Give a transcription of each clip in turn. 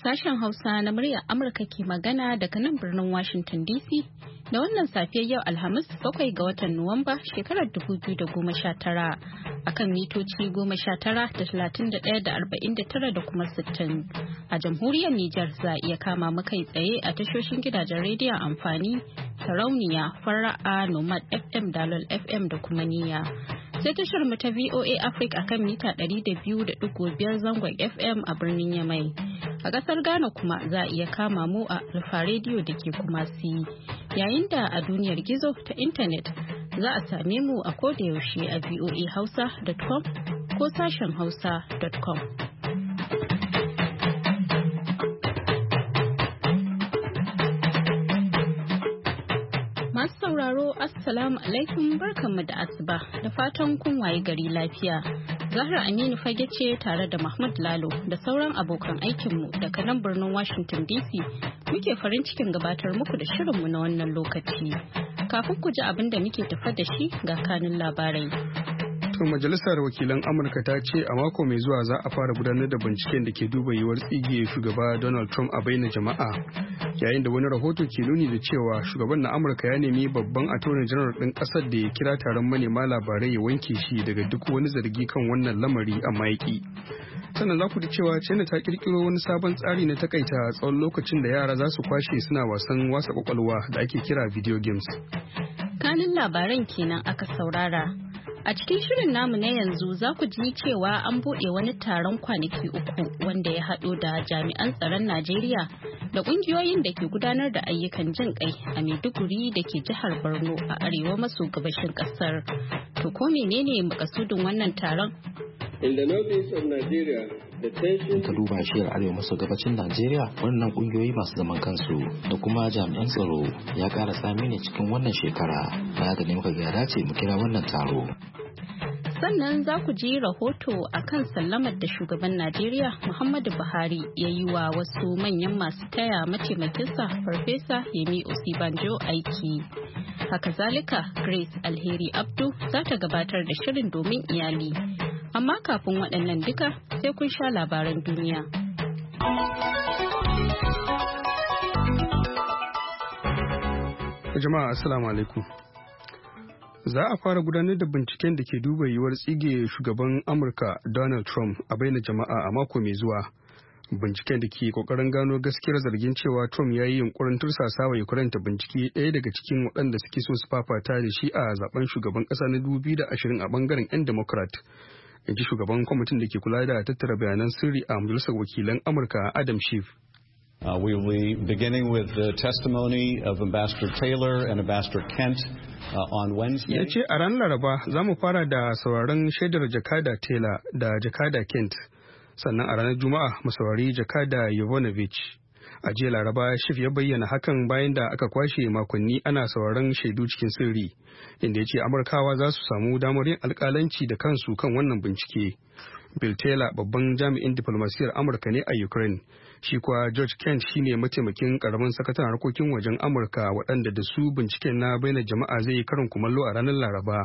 Sashen Hausa na muryar Amurka ke magana daga nan birnin Washington DC da wannan safiyar yau Alhamis 7 ga watan Nuwamba shekarar 2019 akan mitoci 19 da 60. A jamhuriyar Nijar za a iya kama mu kai tsaye a tashoshin gidajen rediyon amfani, Sarauniya, Fara'a, Nomad FM, Dalol FM da kuma Niyya. Sai tashar mu ta VOA Africa akan mita 200.5 zangon FM a birnin Yamai. A ƙasar Ghana kuma za a iya kama mu a Alfa Radio da ke Kumasi. Yayin da a duniyar gizo ta intanet za a same mu a kodayaushe a voahausa.com ko sashen hausa.com. Masu sauraro, Assalamu alaikum, barkanmu da asuba da fatan kun waye gari lafiya. Zahra Aminu Fage ce tare da Mahmud Lalo da sauran abokan aikinmu daga nan birnin Washington DC muke farin cikin gabatar muku da shirinmu na wannan lokaci. Kafin ku ji abin da muke tafa da shi ga kanun labarai. To Majalisar Wakilan Amurka ta ce a mako mai zuwa za a fara gudanar da binciken da ke duba yiwuwar tsige shugaba Donald Trump a bainar jama'a. Yayin da wani rahoto ke nuni da cewa shugaban na Amurka ya nemi babban attorney general ɗin ƙasar da ya kira taron manema labarai ya wanke shi daga duk wani zargi kan wannan lamari amma yaƙi. Sannan za ku ji cewa China ta kirkiro wani sabon tsari na takaita tsawon lokacin da yara za su kwashe suna wasan wasa kwakwalwa da ake kira video games. Kanin labaran kenan aka saurara. A cikin shirin namu na yanzu za ku ji cewa an buɗe wani taron kwanaki 3 wanda ya haɗo da jami'an tsaron Najeriya da ƙungiyoyin da ke gudanar da ayyukan jin ƙai a Maiduguri da ke jihar Borno a arewa maso gabashin ƙasar. To ko menene makasudin wannan taron? In the northeast of Nigeria, in ka duba shiyar arewa maso gabacin Najeriya, wannan kungiyoyi masu zaman kansu da kuma jami'an tsaro ya ƙara tsami ne cikin wannan shekara. Baya ga ne muka ga dace mu kira wannan taro. Sannan za ku ji rahoto a kan sallamar da shugaban Najeriya Muhammadu Buhari ya yi wa wasu manyan masu taya mataimakinsa Farfesa Yemi Osibanjo aiki. Haka zalika Grace Alheri Abdu za ta gabatar da shirin domin iyali. Amma kafin waɗannan duka sai kun sha labaran duniya. Jama'a Assalamu alaikum. Za a fara gudanar da binciken da ke duba yiwuwar tsige shugaban Amurka Donald Trump a bainar jama'a a mako mai zuwa. Binciken da ke kokarin gano gaskiyar zargin cewa Trump ya yi yunkurin tursasa wa Ukraine ta bincike ɗaya daga cikin waɗanda suke so su fafata da shi a zaben shugaban ƙasa na 2020 a bangaren 'yan Democrat. In ji shugaban kwamitin da ke kula da tattara bayanan sirri a Majalisar Wakilan Amurka Adam Schiff. We will be beginning with the testimony of Ambassador Taylor and Ambassador Kent on Wednesday. Ya ce a ranar Laraba za mu fara da sauraron shaidar Jakada Taylor da Jakada Kent, sannan a ranar Juma'a mu saurari Jakada Yovanovich. A jiya Laraba Schiff ya bayyana hakan bayan da aka kwashe makonni ana sauraron shaidu cikin sirri, inda ya ce Amurkawa za su samu damar yin alƙalanci da kansu kan wannan bincike. Bill Taylor babban jami'in diplomasiyar Amurka ne a Ukraine. Shi kuwa George Kent shine mataimakin karamin sakataren harkokin wajen Amurka waɗanda da su binciken na bainar jama'a zai yi karin kumallo a ranar Laraba.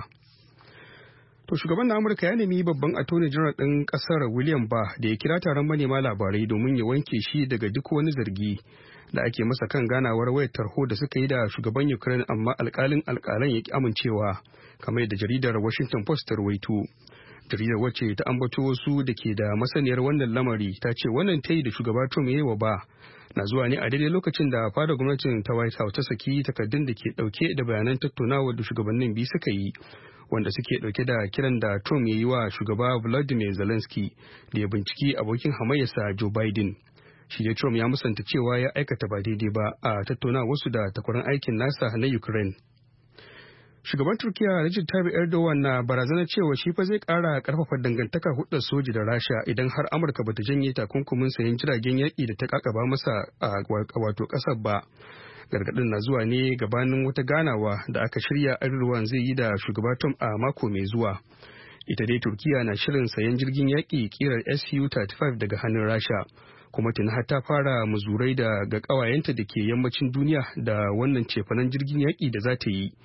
To shugaban na Amurka ya nemi babban attorney general ɗin ƙasar William Barr da ya kira taron manema labarai domin ya wanke shi daga duk wani zargi da ake masa kan ganawar wayar tarho da suka yi da shugaban Ukraine amma alƙalan ya ki amincewa, kamar yadda jaridar Washington Post ta rawaito. Jaridar wacce ta ambato wasu da ke da masaniyar wannan lamari ta ce wannan tayi da shugaba Trump ya yi wa Barr na zuwa ne a daidai lokacin da fadar gwamnatin ta White House ta saki takardun da ke dauke da bayanan tattaunawar da shugabannin biyu suka yi, wanda suke dauke da kiran da Trump ya yi wa shugaba Volodymyr Zelensky da ya binciki abokin hamayyarsa Joe Biden. Shi dai Trump ya musanta cewa ya aikata ba daidai ba a tattaunawarsu da takwaran aikin nasa na Ukraine. Shugaban Turkiyya Recep Tayyip Erdogan na barazanar cewa shi fa zai ƙara ƙarfafa dangantakar hudar soji da Rasha idan har Amurka bata janye takunkumin sayen jiragen yaƙi da ta kakaba masa a wato ƙasar ba. Gargaɗin na zuwa ne gabanin wata ganawa da aka shirya Erdogan zai yi da shugaba Trump a mako mai zuwa. Ita dai Turkiyya na shirin sayen jirgin yaƙi ƙirar Su-35 daga hannun Rasha. Kuma tuni har ta fara muzurai ga ƙawayenta da ke yammacin duniya da wannan cefanen jirgin yaƙi da za ta yi.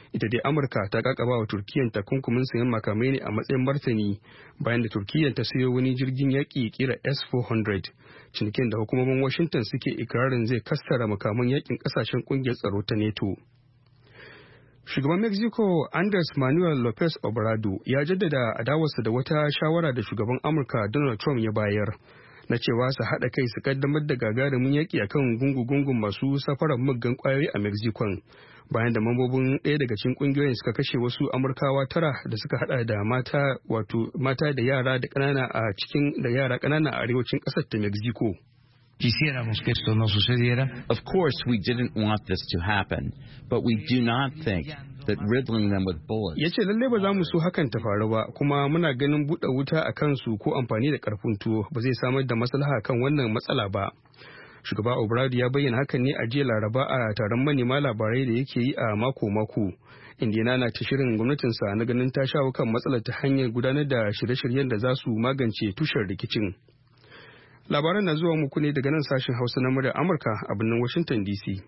ita dai Amurka ta kakaba wa Turkiyyar takunkumin sayan makamai ne a matsayin martani bayan da Turkiyyar ta sayo wani jirgin yaƙi kira S-400, cinikin da hukumomin Washington suke ikirarin zai kassara makaman yaƙin ƙasashen ƙungiyar tsaro ta NATO. Shugaban Mexico Andres Manuel Lopez Obrador ya jaddada adawarsa da wata shawara da shugaban Amurka Donald Trump ya bayar na cewa su haɗa kai su kaddamar da gagarumin yaƙi akan gungun masu safarar muggan ƙwayoyi a Mexico bayan da mambobin ɗaya daga cikin ƙungiyoyin suka kashe wasu Amurkawa 9 da suka haɗa da mata da yara da ƙanana a arewacin ƙasar ta Mexico. Quisiéramos que esto no sucediera. Of course, we didn't want this to happen, but we do not think that riddling them with bullets. Ya ce lallai ba za mu so hakan ta faru ba, kuma muna ganin buɗe wuta a kansu ko amfani da ƙarfin tuwo ba zai samar da maslaha kan wannan matsala ba. Shugaba Obrador ya bayyana hakan ne a jiya Laraba a taron manema labarai da yake yi a mako-mako, inda yana na ta shirin gwamnatinsa na ganin ta shawo kan matsalar ta hanyar gudanar da shirye-shiryen da za su magance tushen rikicin. Labaran na zuwa muku ne daga nan sashen Hausa na muryar Amurka a birnin Washington DC.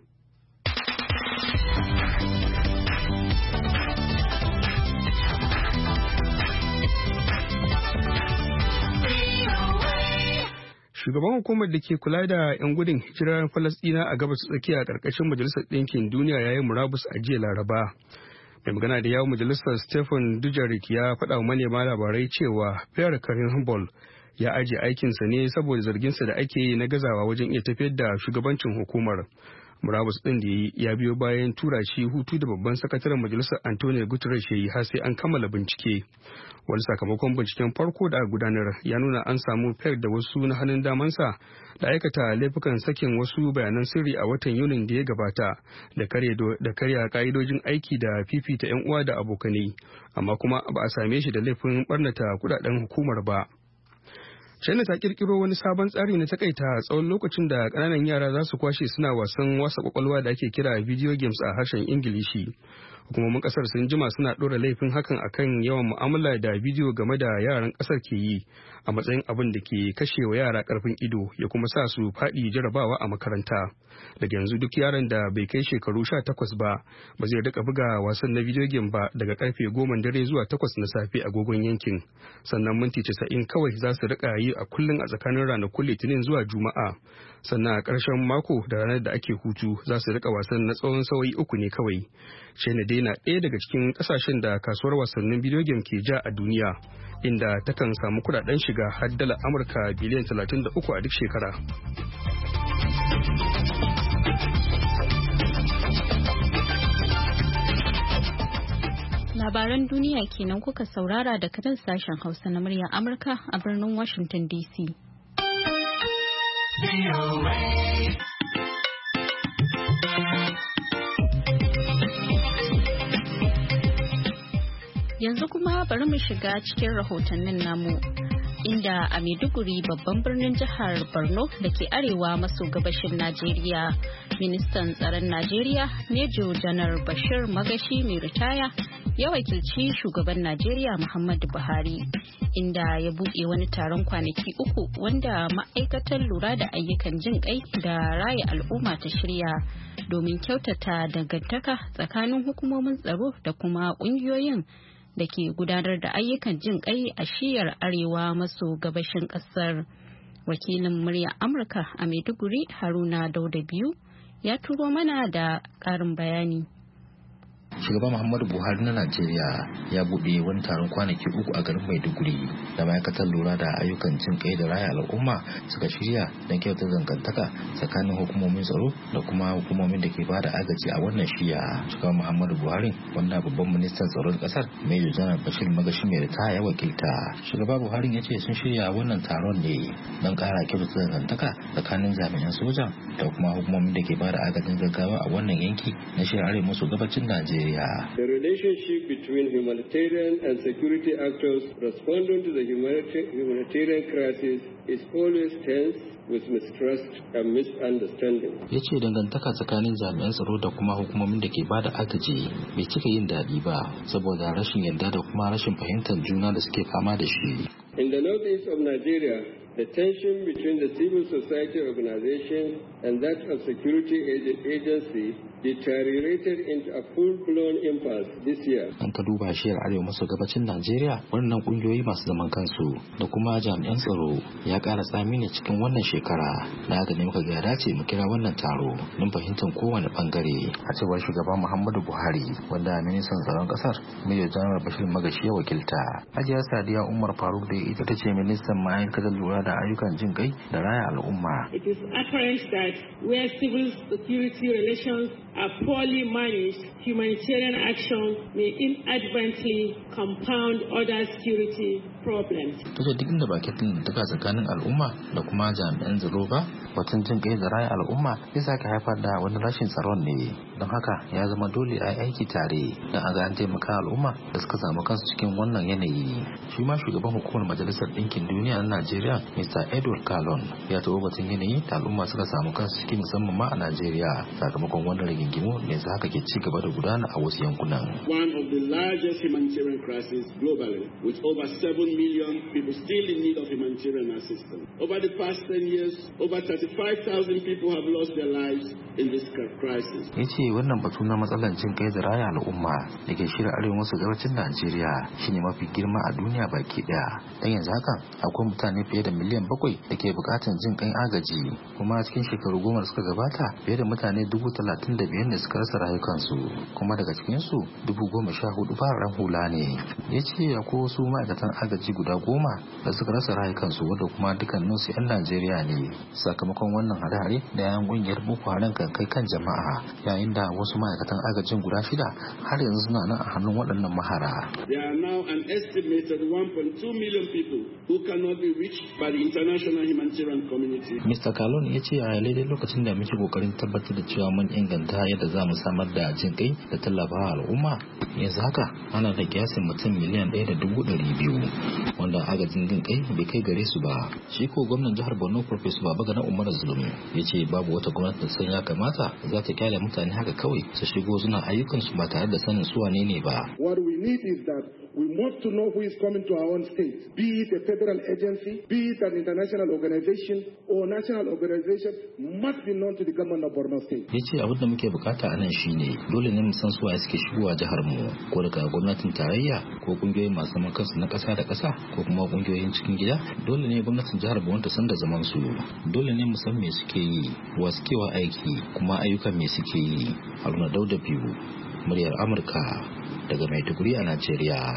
Shugaban hukumar da ke kula da 'yan gudun hijirar Falasɗina a gabas tsakiya a ƙarƙashin Majalisar Ɗinkin Duniya ya yi murabus a jiya Laraba. Mai magana da yawon majalisar Stephen Dujarric ya faɗa wa manema labarai cewa Pierre Karim ya ajiye aikinsa ne saboda zarginsa da ake yi na gazawa wajen iya tafiyar da shugabancin hukumar. Murabus ɗin da ya biyo bayan tura shi hutu da babban sakataren majalisar Antonio Guterres ya yi har sai an kammala bincike. Wani sakamakon binciken farko da aka gudanar ya nuna an samu Pierre da wasu na hannun damansa da aikata laifukan sakin wasu bayanan sirri a watan Yunin da ya gabata da karya ka'idojin aiki da fifita 'yan uwa da abokanai, amma kuma ba a same shi da laifin barnata kudaden hukumar ba. China ta kirkiro wani sabon tsari na takaita tsawon lokacin da ƙananan yara za su kwashe suna wasan wasa kwakwalwa da ake kira video games a harshen Ingilishi. Hukumomin ƙasar sun jima suna ɗora laifin hakan akan yawan mu'amala da bidiyo game da yaran ƙasar ke yi a matsayin abin da ke kashe wa yara ƙarfin ido ya kuma sa su faɗi jarabawa a makaranta. Daga yanzu duk yaron da bai kai shekaru 18 ba zai rika buga wasan na video game ba daga karfe 10 dare zuwa 8 na safe agogon yankin. Sannan minti 90 kawai za su rika yi a kullum a tsakanin ranakun Litinin zuwa Juma'a. Sannan a ƙarshen mako da ranar da ake hutu za su rika wasan na tsawon sa'o'i 3 ne kawai. China dai na ɗaya daga cikin ƙasashen da kasuwar wasannin video game ke ja a duniya, inda takan samu kudaden shiga har dala Amurka biliyan 33 a duk shekara. Labaran duniya kenan kuka saurara daga nan sashen Hausa na muryar Amurka a birnin Washington DC. Yanzu kuma bari mu shiga cikin rahotannin namu. Inda a Maiduguri babban birnin jihar Borno da ke arewa maso gabashin Najeriya, ministan tsaron Najeriya Major Janar Bashir Magashi mai ritaya ya wakilci shugaban Najeriya Muhammadu Buhari, inda ya buɗe wani taron kwanaki 3 wanda ma'aikatar lura da ayyukan jin kai da raya al'umma ta shirya domin kyautata dangantaka tsakanin hukumomin tsaro da kuma ƙungiyoyin da ke gudanar da ayyukan jin kai a shiyar arewa maso gabashin kasar. Wakilin murya Amurka a Maiduguri Haruna Dauda biyu ya turo mana da ƙarin bayani. Shugaba Muhammadu Buhari na Najeriya ya buɗe wani taron kwanaki 3 a garin Maiduguri da ma'aikatar lura da ayyukan jin kai da raya al'umma suka shirya don kyauta dangantaka tsakanin hukumomin tsaro da kuma hukumomin da ke ba da agaji a wannan shiya. Shugaba Muhammadu Buhari wanda babban ministan tsaron kasar Major Janar Bashir Magashi mai ritaya ya wakilta. Shugaba Buhari ya ce sun shirya wannan taron ne don ƙara kyauta dangantaka tsakanin jami'an soja da kuma hukumomin da ke ba da agajin gaggawa a wannan yanki na shiyar arewa maso gabacin Najeriya. The relationship between humanitarian and security actors responding to the humanitarian crisis is always tense with mistrust and misunderstanding. Ya ce dangantaka tsakanin jami'an tsaro da kuma hukumomin da ke bada agaji bai cika yin daɗi ba saboda rashin yarda da kuma rashin fahimtar juna da suke fama da shi. In the northeast of Nigeria, the tension between the civil society organization and that of security agency deteriorated into a full-blown impasse this year. An ka duba shiyar arewa maso gabacin Najeriya, wannan kungiyoyi masu zaman kansu da kuma jami'an tsaro ya ƙara tsami ne cikin wannan shekara. Da haka ne muka ga ya dace mu kira wannan taro don fahimtar kowane bangare. A cewar shugaban Muhammadu Buhari, wanda ministan tsaron kasar Major General Bashir Magashi ya wakilta. Hajiya Sadiya Umar Faruk da ita ta ce ministan ma'aikatar lura da ayyukan jin kai da raya al'umma. It is apparent that where civil security relations are poorly managed, humanitarian action may inadvertently compound other security problems. Tace duk inda bakin daga tsakanin al'umma da kuma jami'an tsaro ba, batun jin kai da raya al'umma zai sake haifar da wani rashin tsaron ne. Don haka ya zama dole a yi aiki tare don a ga an taimaka al'umma da suka samu kansu cikin wannan yanayi. Shi ma shugaban hukumar Majalisar Ɗinkin Duniya na Najeriya, Mr. Edward Kalon, ya taɓa batun yanayi da al'umma suka samu kansu cikin musamman ma a Najeriya sakamakon wannan rigingimu ne yanzu haka ke ci gaba da gudana a wasu yankunan. One of the largest humanitarian crises globally, with over 7 million people still in need of humanitarian assistance. Over the past 10 years, over 35,000 people have lost their lives in this crisis. Ya ce wannan batu na matsalar jin kai da raya al'umma da ke shirin arewa maso gabacin Najeriya shine mafi girma a duniya baki daya. Dan yanzu haka akwai mutane fiye da miliyan 7 da ke bukatan jin kai agaji, kuma cikin shekaru 10 da suka gabata fiye da mutane 35,000 ne suka rasa rayukansu, kuma daga cikinsu 14,000 fararen hula ne. Ya ce akwai wasu ma'aikatan agaji guda 10 da suka rasa rayukansu wanda kuma dukkaninsu 'yan Najeriya ne sakamakon wannan hare-hare da yayan kungiyar Boko Haram kan kai kan jama'a, yayin da wasu ma'aikatan agajin guda 6 har yanzu suna nan a hannun waɗannan mahara. There are now an estimated 1.2 million people who cannot be reached by the international humanitarian community. Mr. Kalon ya ce a daidai lokacin da muke kokarin tabbatar da cewa mun inganta yadda za mu samar da jin kai da tallafawa al'umma, yanzu haka ana da kiyasin mutum miliyan 1.200 wanda agajin jin kai bai kai gare su ba. Shi ko gwamnan jihar Borno Professor Babagana Umar Zulum ya ce babu wata gwamnati da san ya kamata za ta kyale mutane haka kawai su shigo suna ayyukansu ba tare da sanin su wane ne ba. What we need is that we must to know who is coming to our own state, be it a federal agency, be it an international organization or national organization, must be known to the government of Borno State. Ya ce abin da muke bukata a nan shine dole ne mu san su waye suke shigowa jihar mu, ko daga gwamnatin tarayya ko kungiyoyin masu zaman kansu na kasa da kasa ko kuma kungiyoyin cikin gida. Dole ne gwamnatin jihar Borno ta san da zaman su, dole ne mu san me suke yi, wa suke wa aiki, kuma ayyukan me suke yi. Haruna Dauda biyu, muryar Amurka daga Maiduguri a Najeriya.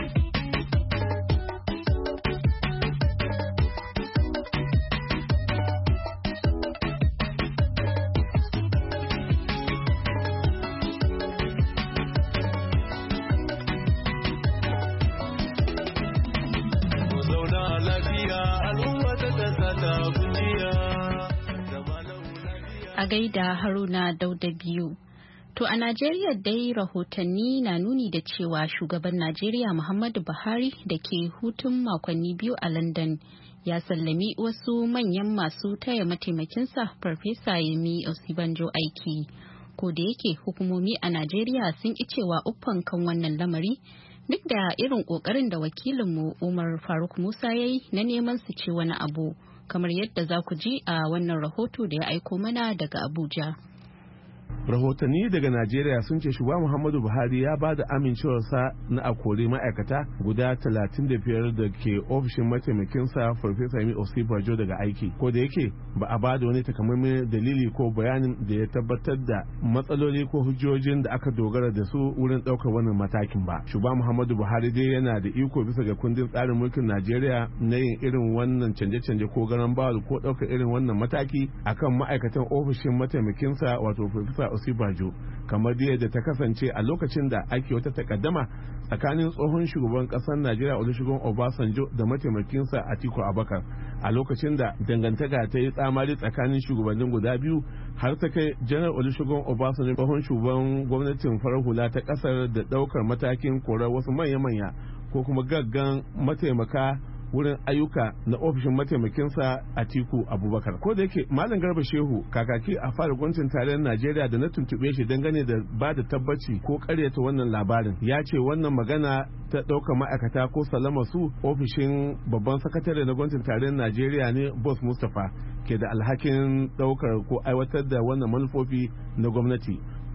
A gaida Haruna Dauda biyu. To a Najeriya dai rahotanni na nuni da cewa shugaban Najeriya Muhammadu Buhari da ke hutun makonni 2 a London ya sallami wasu manyan masu taya mataimakinsa Farfesa Yemi Osibanjo aiki. Ko da yake hukumomi a Najeriya sun ƙi cewa uffan kan wannan lamari, duk da irin ƙoƙarin da wakilinmu Umar Faruk Musa ya yi na neman su ce wani abu, kamar yadda za ku ji a wannan rahoto da ya aiko mana daga Abuja. Rahotanni daga Najeriya sun ce shugaba Muhammadu Buhari ya ba da amincewarsa na a kori ma'aikata guda 35 da ke ofishin mataimakinsa Farfesa Yemi Osibanjo daga aiki. Ko da yake ba a ba da wani takamaiman dalili ko bayanin da ya tabbatar da matsaloli ko hujjojin da aka dogara da su wurin ɗaukar wannan matakin ba. Shugaba Muhammadu Buhari dai yana da iko bisa ga kundin tsarin mulkin Najeriya na yin irin wannan canje-canje ko garan bawul ko ɗaukar irin wannan mataki akan ma'aikatan ofishin mataimakinsa wato Farfesa Osibanjo, kamar yadda ta kasance a lokacin da ake wata takaddama tsakanin tsohon shugaban kasar Najeriya Olusegun Obasanjo da mataimakinsa Atiku Abubakar, a lokacin da dangantaka ta yi tsamari tsakanin shugabannin guda biyu har ta kai Janar Olusegun Obasanjo, tsohon shugaban gwamnatin farar hula ta kasar, da daukar matakin korar wasu manya-manya ko kuma gaggan mataimaka wurin ayyuka na ofishin mataimakinsa Atiku Abubakar. Ko da yake Malam Garba Shehu, kakaki a fara gwamnatin tarayyar Najeriya, da na tuntube shi dangane da ba da tabbaci ko karyata wannan labarin, ya ce wannan magana ta ɗaukar ma'aikata ko salama su ofishin babban sakatare na gwamnatin tarayyar Najeriya ne Boss Mustapha ke da alhakin ɗaukar ko aiwatar da wannan manufofi na gwamnati.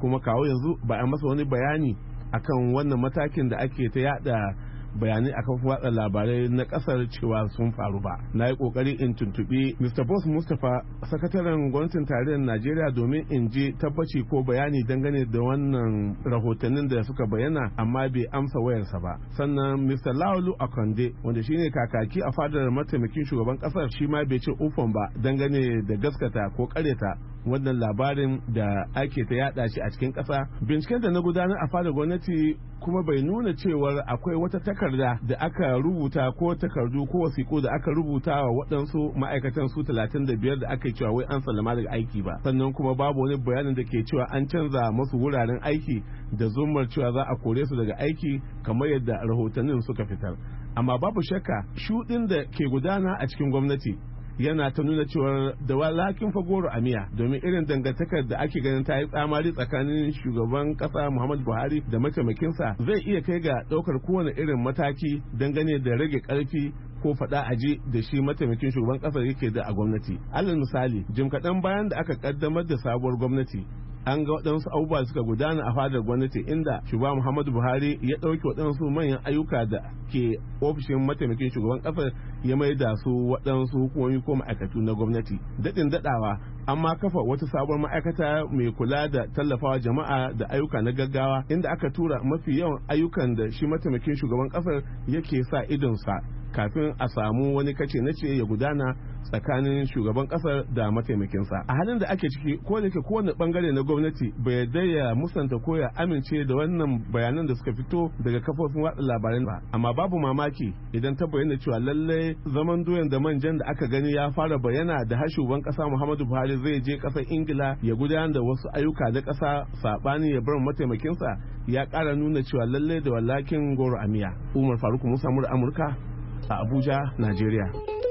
kuma kawo yanzu ba a masa wani bayani akan wannan matakin da ake ta yada bayanai a kafin watsa labarai na kasar cewa sun faru ba. Na yi kokari in tuntubi Mr. Boss Mustapha, sakataren gwamnatin tarayyar Najeriya, domin in ji tabbaci ko bayani dangane da wannan rahotannin da suka bayyana, amma bai amsa wayarsa ba. Sannan Mr. Laolu Akonde, wanda shine kakaki a fadar mataimakin shugaban kasar, shi ma bai ce ufon ba dangane da gaskata ko kareta wannan labarin da ake ta yada shi a cikin kasa. Binciken da na gudanar a fadar gwamnati kuma bai nuna cewar akwai wata takarda da aka rubuta ko takardu ko wasiƙo da aka rubuta wa waɗansu ma'aikatan su 35 da aka yi cewa wai an sallama daga aiki ba. Sannan kuma babu wani bayanin da ke cewa an canza masu wuraren aiki da zumar cewa za a kore su daga aiki kamar yadda rahotannin suka fitar. Amma babu shakka shuɗin da ke gudana a cikin gwamnati yana ta nuna cewar da walakin fagoro a miya, domin irin dangantakar da ake ganin ta yi tsamari tsakanin shugaban kasa Muhammadu Buhari da mataimakinsa zai iya kai ga daukar kowane irin mataki dangane da rage karfi ko fada aji da shi mataimakin shugaban kasar yake da a gwamnati. Alal misali, jim kaɗan bayan da aka kaddamar da sabuwar gwamnati, an ga waɗansu abubuwa suka gudana a fadar gwamnati inda shugaba Muhammadu Buhari ya ɗauki waɗansu manyan ayyuka da ke ofishin mataimakin shugaban ƙasar ya mai da su waɗansu hukumomi ko ma'aikatu na gwamnati. Daɗin daɗawa an ma kafa wata sabuwar ma'aikata mai kula da tallafawa jama'a da ayyuka na gaggawa, inda aka tura mafi yawan ayyukan da shi mataimakin shugaban ƙasar yake sa idonsa kafin a samu wani kace na ce ya gudana tsakanin shugaban kasar da mataimakinsa. A halin da ake ciki, ko da ke kowane bangare na gwamnati bai yarda ya musanta ko ya amince da wannan bayanan da suka fito daga kafofin watsa labarai ba, amma babu mamaki idan ta bayyana cewa lallai zaman doyan da manjan da aka gani ya fara bayyana da har shugaban kasa Muhammadu Buhari zai je kasar Ingila ya gudanar da wasu ayyuka na kasa sabani ya bar mataimakinsa, ya kara nuna cewa lallai da wallakin goro a miya. Umar Faruk Musa, Amurka a Abuja, Najeriya.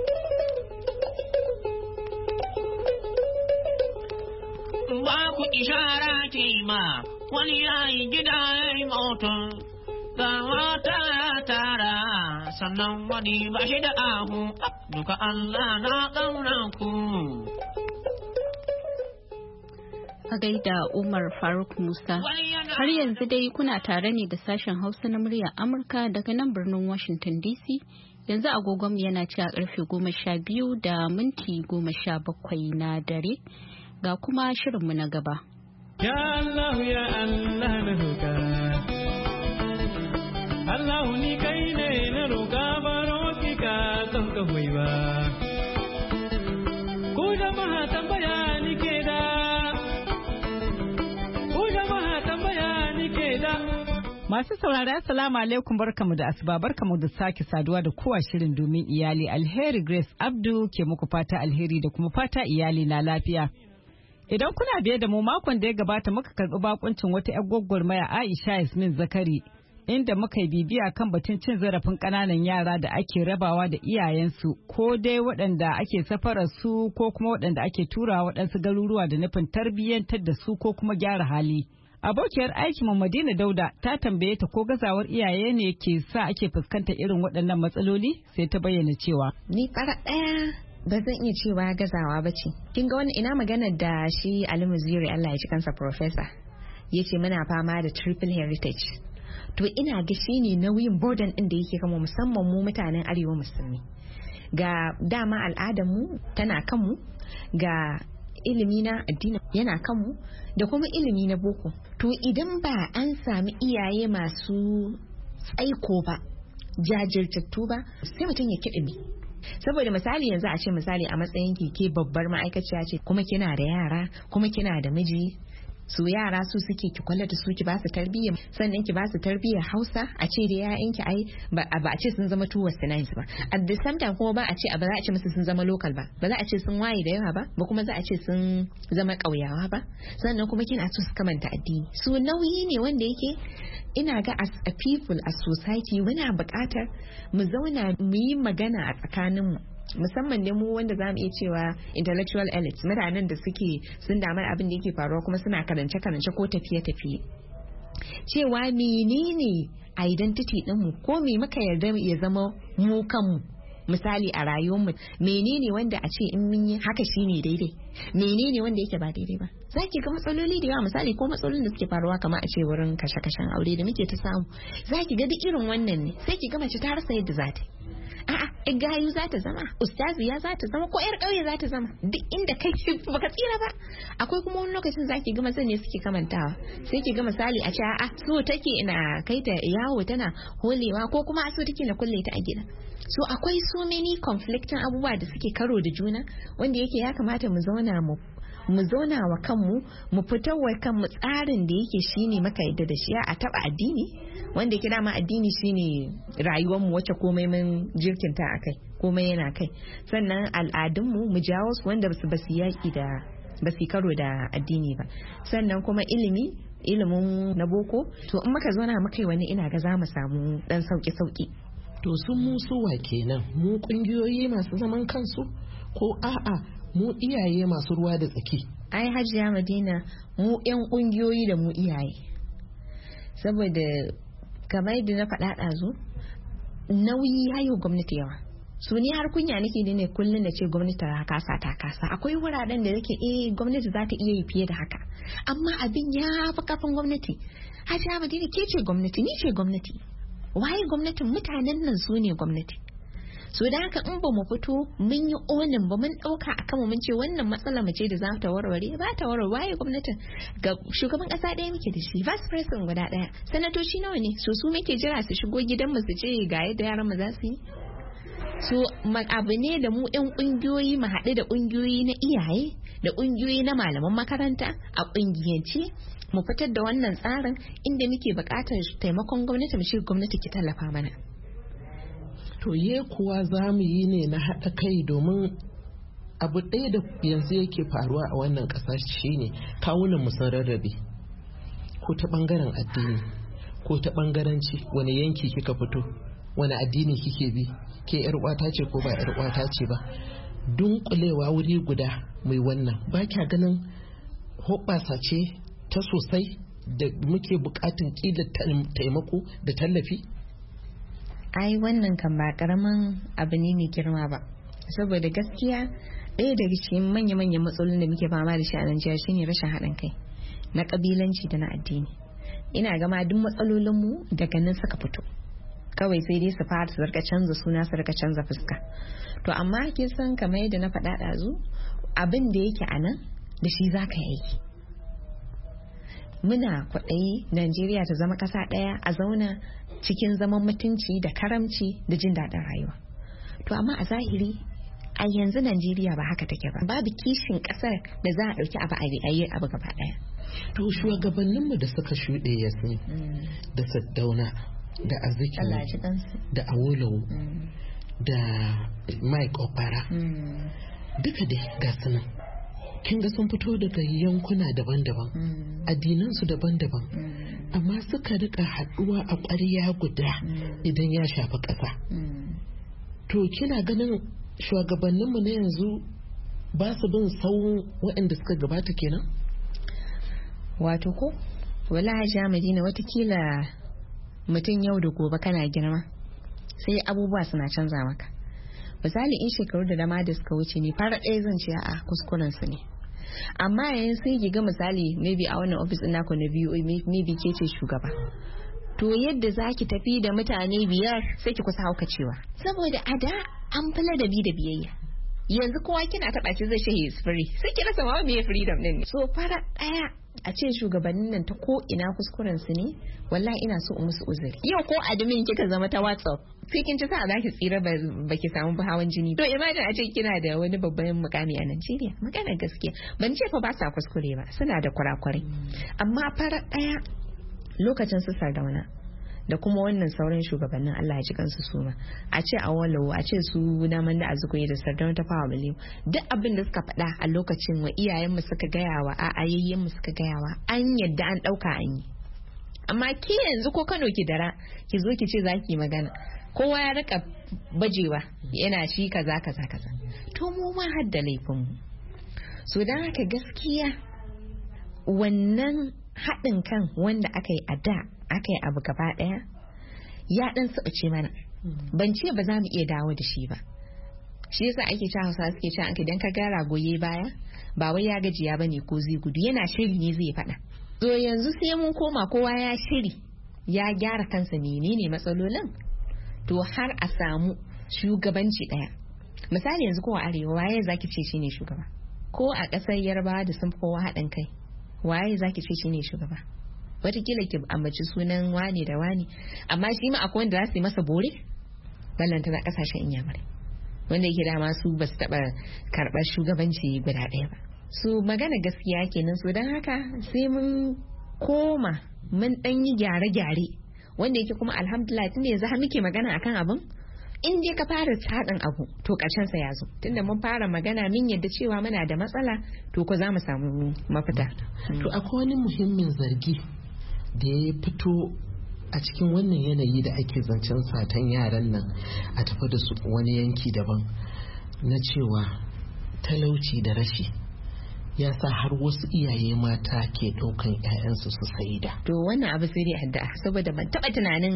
Ba ku ishara ce ma wani yayi gida ya yi motar, ga mata tara sannan wani ba shi da ahu, duka Allah na ƙauna ku. A gaida Umar Faruk Musa. Har yanzu dai kuna tare ne da sashen Hausa na muryar Amurka daga nan birnin Washington DC. Yanzu agogon yana ci a karfe 12 da minti 17 na dare. Ga kuma shirinmu na gaba. Ya Allah ya Allah na roƙa. Allah ni kai ne na roƙa, baro ki ka don ka hoyi ba. Ku jama'a tambaya ni ke da. Masu saurari assalamu alaikum, barkamu da asuba, barkamu da sake saduwa da kowa shirin domin iyali. Alheri Grace Abdu ke muku fata alheri da kuma fata iyali na lafiya. Idan kuna biye da mu, makon da ya gabata muka karɓi bakuncin wata 'yar gwagwarmaya Aisha Yasmin Zakari, inda muka yi bibiya kan batun cin zarafin ƙananan yara da ake rabawa da iyayensu, ko dai waɗanda ake safarar su ko kuma waɗanda ake turawa waɗansu garuruwa da nufin tarbiyyantar da su ko kuma gyara hali. Abokiyar aikin Madina Dauda ta tambaye ta ko gazawar iyaye ne ke sa ake fuskantar irin waɗannan matsaloli, sai ta bayyana cewa ni fara ɗaya ba zan iya cewa gazawa ba ce. Kin ga wannan ina magana da shi Ali Muziri, Allah ya ci kansa, professor yace muna fama da triple heritage. To ina ga shi ne nauyin burden ɗin da yake kama musamman mu mutanen Arewa Musulmi. Ga dama al'adar mu tana kanmu, ga ilimi na addini yana kanmu, da kuma ilimi na boko. To idan ba an sami iyaye masu tsaiko ba, jajirtattu ba, sai mutum ya kiɗimi. Saboda misali yanzu a ce misali a matsayin ke babbar ma'aikaciya ce, kuma kina da yara, kuma kina da miji, su yara su suke ki kula da su, ki ba su tarbiyya, sannan ki ba su tarbiyya Hausa, a ce da ƴaƴanki ai ba a ce sun zama two westernized ba, at the same time kuma ba a ce ba za a ce musu sun zama local ba za a ce sun waye da yawa ba kuma za a ce sun zama ƙauyawa ba, sannan kuma kina so su kamanta addini. Su nauyi ne wanda yake ina ga as a people, as society muna buƙatar mu zauna mu yi magana a tsakaninmu, musamman ne mu wanda za mu iya cewa intellectual elites, mutanen da suke sun damu abin da yake faruwa kuma suna karance-karance ko tafiye-tafiye, cewa menene identity ɗinmu, ko me muka yarda ya zama mu kanmu, misali a rayuwarmu menene wanda a ce in mun yi haka shine daidai, menene wanda yake ba daidai ba. Zaki ga matsaloli da yawa, misali ko matsalolin da suke faruwa kamar a ce wurin kashe-kashen aure da muke ta samu, zaki ga duk irin wannan ne, sai ki ga mace ta rasa yadda za ta yi. A'a, gayu za ta zama, ustaziya za ta zama, ko yar ƙauye za ta zama, duk inda kai baka tsira ba. Akwai kuma wani lokacin zaki ga mazan ne suke kamantawa, sai ki ga misali a ce a'a so take ina kai ta yawo tana holewa, ko kuma so take na kulle ta a gida. So akwai so many conflicting abubuwa da suke karo da juna, wanda yake ya kamata mu zauna wa kanmu, mu fitar wa kanmu tsarin da yake shine maka yadda da shi. A taba addini, wanda yake dama addini shine rayuwarmu wacce komai mun jirkinta a kai, komai yana kai. Sannan al'adunmu mu jawo su wanda basu yaki da basu karo da addini ba. Sannan kuma ilimin na boko, to in muka zauna muka yi wani, ina ga za mu samu dan sauki. To sun musuwa kenan, mu kungiyoyi masu zaman kansu ko a'a mu iyaye masu ruwa da tsaki? Ai Hajiya Madina, mu 'yan kungiyoyi da mu iyaye, saboda kamar yadda na faɗa ɗazu, nauyi ya yi gwamnati yawa. So ni har kunya nake ne kullum da ce gwamnati ta kasa. Akwai wuraren da nake gwamnati za ta iya yi fiye da haka, amma abin ya fi kafin gwamnati. Hajiya Madina, ke ce gwamnati, ni ce gwamnati. Waye gwamnatin? Mutanen nan su ne gwamnati. So da haka in ba mu fito mun yi onin ba, mun dauka akan mu mun ce wannan matsala mu ce da za ta warware, ba ta warware. Waye gwamnatin? Ga shugaban kasa ɗaya muke da shi, vice president guda ɗaya, sanatoci nawa ne? So su muke jira su shigo gidan mu su ce ga yadda yaran mu za su yi. So abu ne da mu 'yan kungiyoyi mu haɗu da kungiyoyi na iyaye da kungiyoyi na malaman makaranta a kungiyance, mu fitar da wannan tsarin inda muke buƙatar taimakon gwamnati, mu ce gwamnati ki tallafa mana. To ye kuwa za mu yi ne na haɗa kai, domin abu ɗaya da yanzu yake faruwa a wannan ƙasa shine kawunan mu sun rarrabe, ko ta ɓangaren addini ko ta ɓangaranci. Wani yanki kika fito, wani addini kike bi, ke yar uwata ce ko ba yar uwata ce ba. Dunkulewa wuri guda mai wannan, ba kya ganin hoɓɓasa ce ta sosai da muke bukatun kila taimako da tallafi? Ai wannan kan ba karamin abu ne mai girma ba, saboda gaskiya ɗaya daga cikin manya-manyan matsalolin da muke fama da shi a Najeriya shine rashin haɗin kai na kabilanci da na addini. Ina gama duk matsalolinmu daga nan suka fito, kawai sai dai su fara su rika canza suna, su rika canza fuska. To amma kin san kamar yadda na faɗa ɗazu, abin da yake a nan da shi za ka yi. Muna kwaɗayi Najeriya ta zama ƙasa ɗaya, a zauna cikin zaman mutunci da karamci da jin daɗin rayuwa. To amma a zahiri a yanzu Najeriya ba haka take ba. Babu kishin ƙasar da za a ɗauki abu a yi abu gaba ɗaya. To shugabanninmu da suka shuɗe Yasmin da Saddauna da Azikiwe da Awolowo da Mike Opara duka dai ga su nan. Kin ga sun fito daga yankuna daban-daban, addinansu daban-daban, amma suka rika haɗuwa a ƙwarya guda idan ya shafi ƙasa. To kina ganin shugabanninmu na yanzu ba su bin sauran waɗanda suka gabata kenan? Wato ko wala Hajiya Madina, watakila mutum yau da gobe kana girma sai abubuwa suna canza maka. Misali in shekaru da dama da suka wuce ne fara ɗaya zan ce a kuskuren su ne, amma yayin sai ki ga misali maybe a wannan office ɗin naku na biyu maybe ke ce shugaba, to yadda zaki tafi da mutane biyar sai ki kusa haukacewa, saboda a da an fi ladabi da biyayya. Yanzu kowa kina taɓa shi zai shehe is free, sai ki rasa ma me freedom din ne. So fara ɗaya a ce shugabannin nan ta ko ina kuskuren su ne, wallahi ina so in musu uzuri. Yau ko admin kika zama ta WhatsApp sai kin ci sa zaki tsira ba ki samu hawan jini. To imagine a ce kina da wani babban mukami a Najeriya. Maganar gaskiya ban ce fa ba sa kuskure ba, suna da kurakurai, amma fara ɗaya lokacin su Sardauna da kuma wannan sauran shugabannin Allah ya ji kansu su ma, a ce Awolowo, a ce su Naman da Azikiwe da Sardauna ta Fawa Balewa, duk abin da suka faɗa a lokacin wa iyayenmu suka gayawa, a ayayyenmu suka gayawa, an yadda an ɗauka an yi. Amma ki yanzu ko Kano ki dara ki zo ki ce za ki magana, kowa ya rika bajewa yana shi kaza kaza kaza, to mu ma har da laifin mu. So dan haka gaskiya wannan haɗin kan wanda aka yi a da, aka yi abu gaba ɗaya ya ɗan sabace mana, ban ce ba za mu iya dawo da shi ba. Shi yasa ake cewa Hausa suke cewa idan ka ga ragoye baya ba wai ya gajiya bane ko zai gudu, yana shiri ne zai faɗa. To yanzu sai mun koma kowa ya shiri ya gyara kansa menene matsalolin to har a samu shugabanci daya. Misali yanzu kowa arewa waye zaki ce shine shugaba? Ko a ƙasar Yarbawa da sun kowa haɗin kai waye zaki ce shine shugaba? Wataƙila ki ambaci sunan wani da wani, amma shi ma akwai wanda za su yi masa bore ballanta na ƙasashen Inyamurai wanda yake dama su ba su taɓa karɓar shugabanci guda ɗaya ba. Su magana gaskiya kenan, so don haka sai mun koma mun ɗan yi gyare-gyare wanda yake kuma alhamdulillah tunda yanzu har muke magana akan abin. In dai ka fara haɗin abu to ƙarshen sa ya zo, tunda mun fara magana min yadda cewa muna da matsala to ko za mu samu mafita. To akwai wani muhimmin zargi da ya fito a cikin wannan yanayi da ake zancen satan yaran nan a tafi da su wani yanki daban, na cewa talauci da rashi ya sa har wasu iyaye mata ke ɗaukan 'ya'yansu su saida. To wannan abu sai dai addu'a, saboda ban taɓa tunanin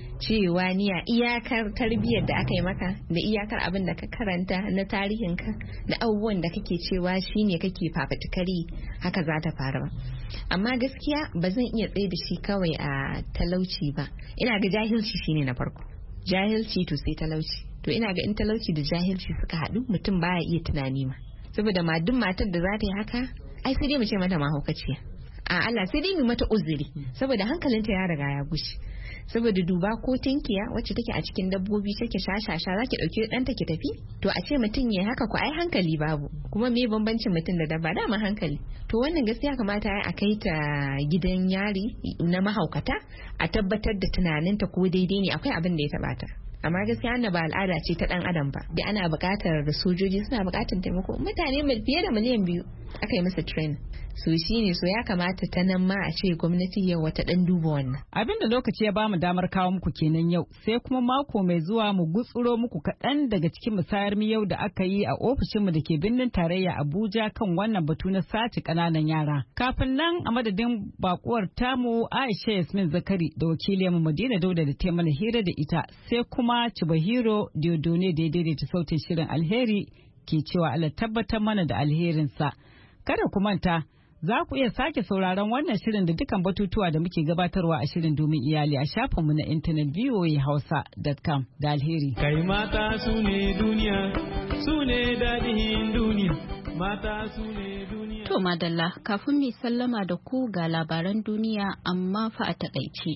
cewa ni a iyakar tarbiyyar da aka yi maka da iyakar abin da ka karanta na tarihinka da abubuwan da kake cewa shine kake fafatukari haka za ta faru ba. Amma gaskiya ba zan iya tsaye da shi kawai a talauci ba. Ina ga jahilci shine na farko, jahilci to sai talauci. To ina ga in talauci da jahilci suka haɗu mutum baya iya tunani ma, saboda ma duk matar da za ta yi haka ai sai dai mu ce mata mahaukaciya. A Allah sai dai mu mata uzuri saboda hankalinta ya riga ya gushe. Saboda duba ko tinkiya wacce take a cikin dabbobi take shashasha za ki ɗauki ɗanta ki tafi, to a ce mutum ya haka ko ai hankali babu, kuma me bambancin mutum da dabba? Dama hankali. To wannan gaskiya kamata a kai ta gidan yari na mahaukata a tabbatar da tunaninta ko daidai ne, akwai abin da ya taɓa ta. Amma gaskiya wannan ba al'ada ce ta dan adam ba, da ana buƙatar da sojoji suna buƙatar taimako. Mutane fiye da miliyan 2 aka yi masa training, so shine so ya kamata ta nan ma a ce gwamnati yau wata dan duba wannan. Abin da lokaci ya bamu damar kawo muku kenan yau, sai kuma mako mai zuwa mu gutsuro muku kaɗan daga cikin musayar miyau da aka yi a ofishinmu da ke birnin tarayya Abuja kan wannan batu na sace ƙananan yara. Kafin nan a madadin bakuwar tamu Aisha Yasmin Zakari da wakiliyarmu Madina Dauda da ta mana hira da ita, sai kuma Chibahiro Diodone da ya daidaita sautin shirin. Alheri ke cewa Allah tabbatar mana da alherinsa. Kada ku manta, za ku iya sake sauraron wannan shirin da dukan batutuwa da muke gabatarwa a shirin domin iyali a shafinmu na intanet voahausa.com da alheri. Kai mata su ne duniya, su ne daɗin duniya, mata su ne duniya. To madalla, kafin mai sallama da ku ga labaran duniya amma fa a taƙaice.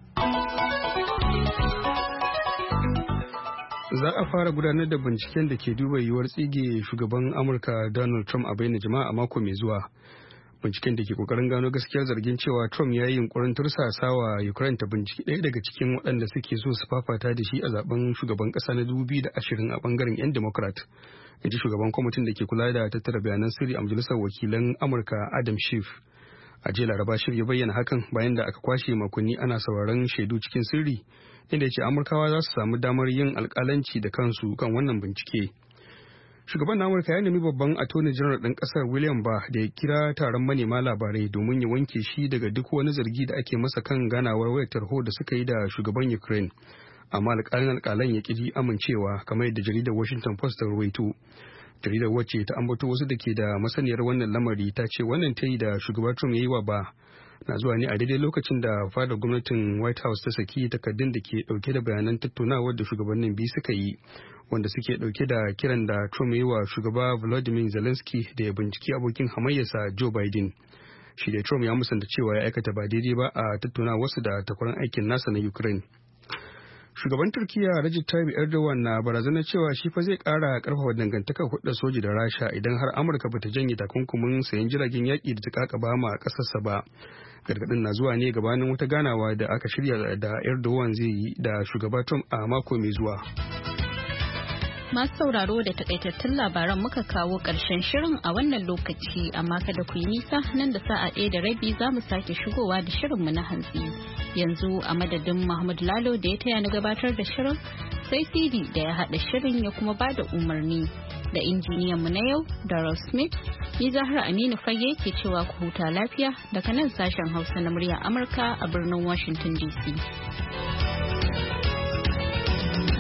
Za a fara gudanar da binciken da ke duba yiwuwar tsige shugaban Amurka Donald Trump a bayyana jama'a a mako mai zuwa. Binciken da ke kokarin gano gaskiyar zargin cewa Trump ya yi yunkurin tursasawa Ukraine ta binciki ɗaya daga cikin waɗanda suke so su fafata da shi a zaben shugaban ƙasa na 2020 a bangaren 'yan Democrat. In ji shugaban kwamitin da ke kula da tattara bayanan sirri a majalisar wakilan Amurka Adam Schiff. A jiya Laraba Schiff ya bayyana hakan bayan da aka kwashe makonni ana sauraron shaidu cikin sirri, inda ya ce Amurkawa za su samu damar yin alkalanci da kansu kan wannan bincike. Shugaban na Amurka ya nemi babban attorney general ɗin ƙasar William Barr da ya kira taron manema labarai domin ya wanke shi daga duk wani zargi da ake masa kan ganawar wayar tarho da suka yi da shugaban Ukraine. Amma alƙalan ya ƙi amincewa, kamar yadda jaridar Washington Post ta rawaito. Jaridar wacce ta ambato wasu da ke da masaniyar wannan lamari ta ce wannan ta yi da shugaba Trump ya yi wa Barr na zuwa ne a daidai lokacin da fadar gwamnatin White House ta saki takardun da ke dauke da bayanan tattaunawar da shugabannin biyu suka yi, wanda suke dauke da kiran da Trump ya yi wa shugaba Volodymyr Zelensky da ya binciki abokin hamayyarsa Joe Biden. Shi da Trump ya musanta cewa ya aikata ba daidai ba a tattaunawarsu da takwaran aikin nasa na Ukraine. Shugaban Turkiyya Recep Tayyip Erdogan na barazanar cewa shi fa zai kara karfafa dangantakar hudda soji da Rasha idan har Amurka bata janye takunkumin sayan jiragen yaki da ta kakaba ma kasarsa ba. Gargadin na zuwa ne gabanin wata ganawa da aka shirya da Erdogan zai yi da shugaba Trump a mako mai zuwa. Masu sauraro da takaitattun labaran muka kawo ƙarshen shirin a wannan lokaci, amma kada ku yi nisa, nan da sa'a 1:30 za mu sake shigowa da shirinmu na hantsi. Yanzu a madadin Mahmud Lalo da ya taya ni gabatar da shirin, sai CD da ya haɗa shirin ya kuma ba da umarni, da injiniyanmu na yau Darrell Smith, ni Zahra Aminu Fage ke cewa ku huta lafiya daga nan sashen Hausa na murya Amurka a birnin Washington DC.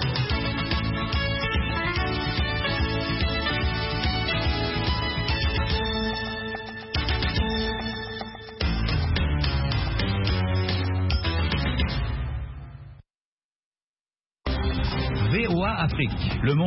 l'Afrique. Le monde